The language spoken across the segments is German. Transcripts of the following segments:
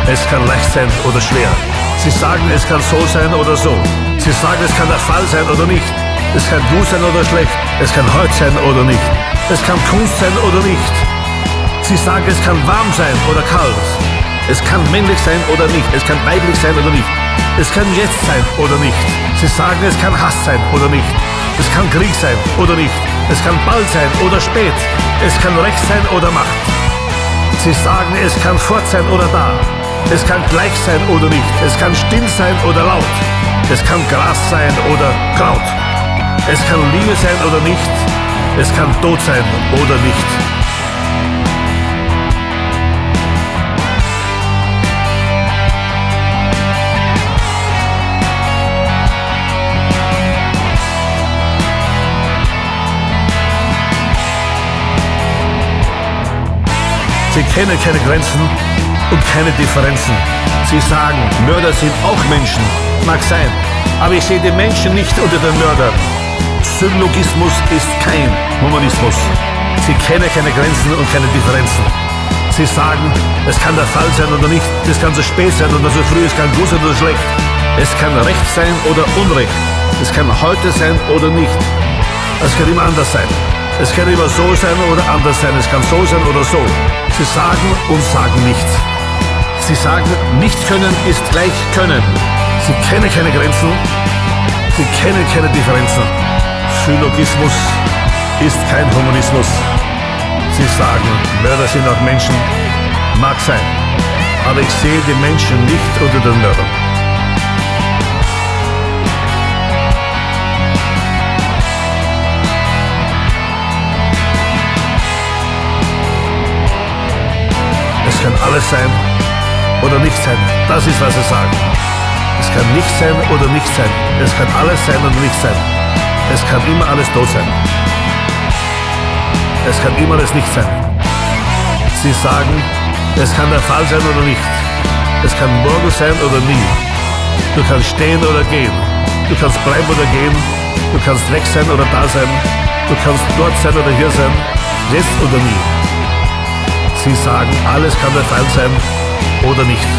es kann leicht sein oder schwer. Sie sagen, es kann so sein oder so. Sie sagen, es kann der Fall sein oder nicht. Es kann gut sein oder schlecht. Es kann heute sein oder nicht. Es kann Kunst sein oder nicht. Sie sagen, es kann warm sein oder kalt. Es kann männlich sein oder nicht. Es kann weiblich sein oder nicht. Es kann jetzt sein oder nicht. Sie sagen, es kann Hass sein oder nicht. Es kann Krieg sein oder nicht. Es kann bald sein oder spät. Es kann Recht sein oder Macht. Sie sagen, es kann fort sein oder da. Es kann gleich sein oder nicht. Es kann still sein oder laut. Es kann Gras sein oder Kraut. Es kann Liebe sein oder nicht. Es kann Tod sein oder nicht. Sie kennen keine Grenzen und keine Differenzen. Sie sagen, Mörder sind auch Menschen. Mag sein, aber ich sehe die Menschen nicht unter den Mördern. Syllogismus ist kein Humanismus. Sie kennen keine Grenzen und keine Differenzen. Sie sagen, es kann der Fall sein oder nicht. Es kann so spät sein oder so früh. Es kann gut sein oder schlecht. Es kann Recht sein oder Unrecht. Es kann heute sein oder nicht. Es kann immer anders sein. Es kann immer so sein oder anders sein. Es kann so sein oder so. Sie sagen und sagen nichts. Sie sagen, nicht können ist gleich können. Sie kennen keine Grenzen. Sie kennen keine Differenzen. Syllogismus ist kein Humanismus. Sie sagen, Mörder sind auch Menschen. Mag sein. Aber ich sehe die Menschen nicht unter den Mördern. Es kann alles sein oder nicht sein. Das ist, was sie sagen. Es kann nicht sein oder nicht sein. Es kann alles sein oder nicht sein. Es kann immer alles tot sein. Es kann immer alles nicht sein. Sie sagen, es kann der Fall sein oder nicht. Es kann morgen sein oder nie. Du kannst stehen oder gehen. Du kannst bleiben oder gehen. Du kannst weg sein oder da sein. Du kannst dort sein oder hier sein. Jetzt oder nie. Sie sagen, alles kann der Fall sein oder nicht.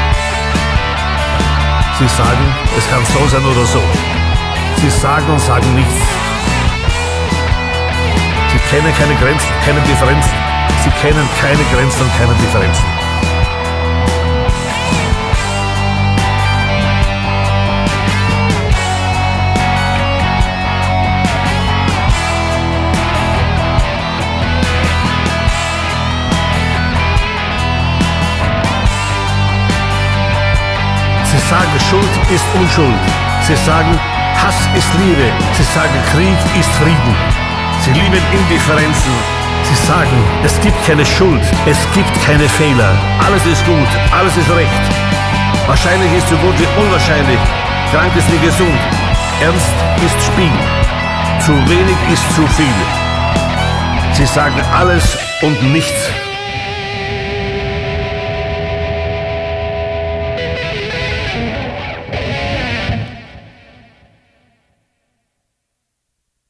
Sie sagen, es kann so sein oder so. Sie sagen und sagen nichts. Sie kennen keine Grenzen, keine Differenzen. Sie kennen keine Grenzen und keine Differenzen. Sie sagen, Schuld ist Unschuld. Sie sagen, Hass ist Liebe. Sie sagen, Krieg ist Frieden. Sie lieben Indifferenzen. Sie sagen, es gibt keine Schuld, es gibt keine Fehler. Alles ist gut, alles ist recht. Wahrscheinlich ist so gut wie unwahrscheinlich. Krank ist wie gesund. Ernst ist Spiel. Zu wenig ist zu viel. Sie sagen alles und nichts.